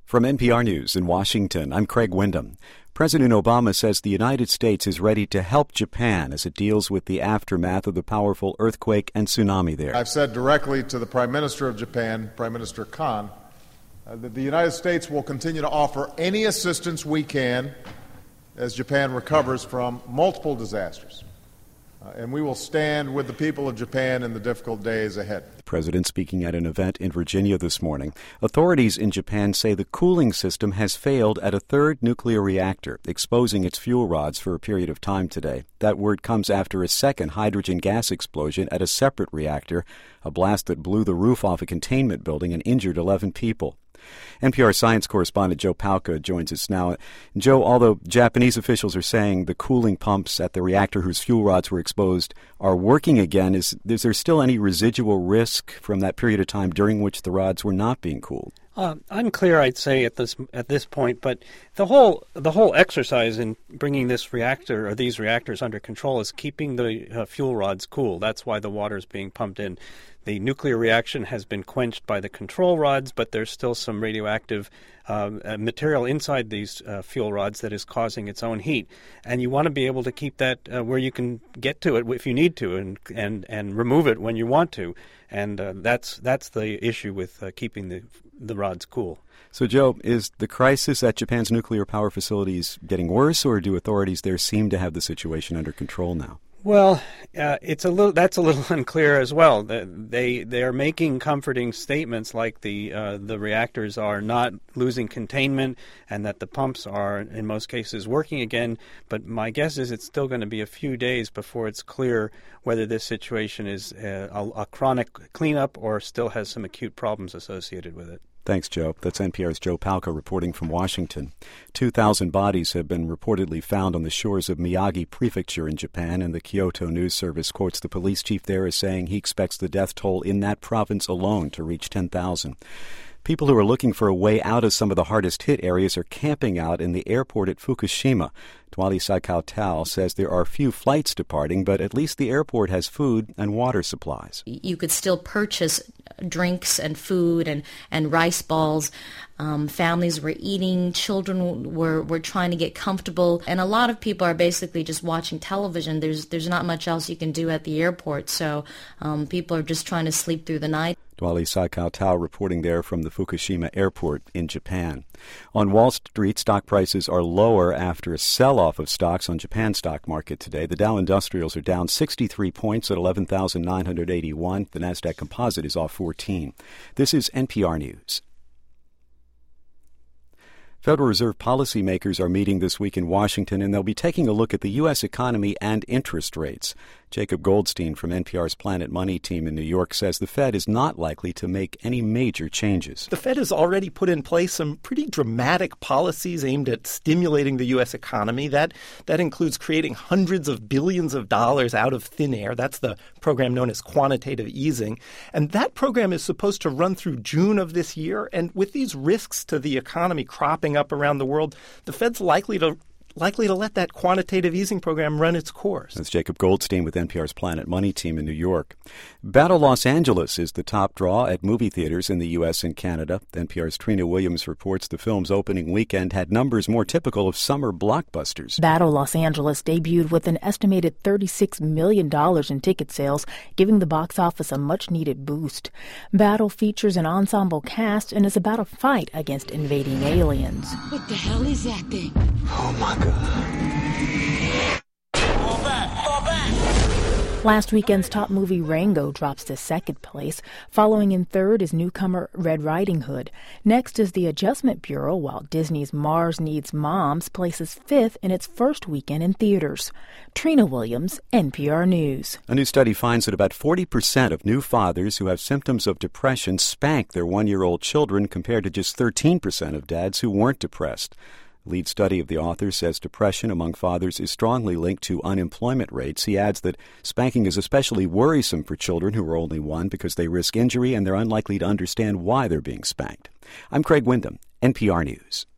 From NPR News in Washington, I'm Craig Windham. President Obama says the United States is ready to help Japan as it deals with the aftermath of the powerful earthquake and tsunami there. I've said directly to the Prime Minister of Japan, Prime Minister Kan, that the United States will continue to offer any assistance we can as Japan recovers from multiple disasters. And we will stand with the people of Japan in the difficult days ahead. The president speaking at an event in Virginia this morning. Authorities in Japan say the cooling system has failed at a third nuclear reactor, exposing its fuel rods for a period of time today. That word comes after a second hydrogen gas explosion at a separate reactor, a blast that blew the roof off a containment building and injured 11 people. NPR science correspondent Joe Palca joins us now. Joe, although Japanese officials are saying the cooling pumps at the reactor whose fuel rods were exposed are working again, is there still any residual risk from that period of time during which the rods were not being cooled? Unclear, I'd say at this point, but the whole exercise in bringing this reactor or these reactors under control is keeping the fuel rods cool. That's why the water is being pumped in. The nuclear reaction has been quenched by the control rods, but there's still some radioactive material inside these fuel rods that is causing its own heat. And you want to be able to keep that where you can get to it if you need to and remove it when you want to. And that's the issue with keeping the rods cool. So, Joe, is the crisis at Japan's nuclear power facilities getting worse, or do authorities there seem to have the situation under control now? Well, that's a little unclear as well. They are making comforting statements like the reactors are not losing containment and that the pumps are in most cases working again. But my guess is it's still going to be a few days before it's clear whether this situation is a chronic cleanup or still has some acute problems associated with it. Thanks, Joe. That's NPR's Joe Palca reporting from Washington. 2,000 bodies have been reportedly found on the shores of Miyagi Prefecture in Japan, and the Kyoto News Service quotes the police chief there as saying he expects the death toll in that province alone to reach 10,000. People who are looking for a way out of some of the hardest-hit areas are camping out in the airport at Fukushima. Dwali Saikautau says there are few flights departing, but at least the airport has food and water supplies. You could still purchase drinks and food and rice balls. Families were eating, children were trying to get comfortable, and a lot of people are basically just watching television. There's not much else you can do at the airport, so people are just trying to sleep through the night. Dwali Saikautau reporting there from the Fukushima airport in Japan. On Wall Street, stock prices are lower after a sell-off of stocks on Japan's stock market today. The Dow Industrials are down 63 points at 11,981. The Nasdaq Composite is off 14. This is NPR News. Federal Reserve policymakers are meeting this week in Washington, and they'll be taking a look at the U.S. economy and interest rates. Jacob Goldstein from NPR's Planet Money team in New York says the Fed is not likely to make any major changes. The Fed has already put in place some pretty dramatic policies aimed at stimulating the U.S. economy. That includes creating hundreds of billions of dollars out of thin air. That's the program known as quantitative easing. And that program is supposed to run through June of this year. And with these risks to the economy cropping up around the world, the Fed's likely to let that quantitative easing program run its course. That's Jacob Goldstein with NPR's Planet Money team in New York. Battle Los Angeles is the top draw at movie theaters in the U.S. and Canada. NPR's Trina Williams reports the film's opening weekend had numbers more typical of summer blockbusters. Battle Los Angeles debuted with an estimated $36 million in ticket sales, giving the box office a much-needed boost. Battle features an ensemble cast and is about a fight against invading aliens. What the hell is that thing? Oh, my God. Fall back! Fall back! Last weekend's top movie Rango drops to second place. Following in third is newcomer Red Riding Hood. Next is The Adjustment Bureau, while Disney's Mars Needs Moms places fifth in its first weekend in theaters. Trina Williams, NPR News. A new study finds that about 40% of new fathers who have symptoms of depression spank their one-year-old children compared to just 13% of dads who weren't depressed. Lead study of the author says depression among fathers is strongly linked to unemployment rates. He adds that spanking is especially worrisome for children who are only one because they risk injury and they're unlikely to understand why they're being spanked. I'm Craig Windham, NPR News.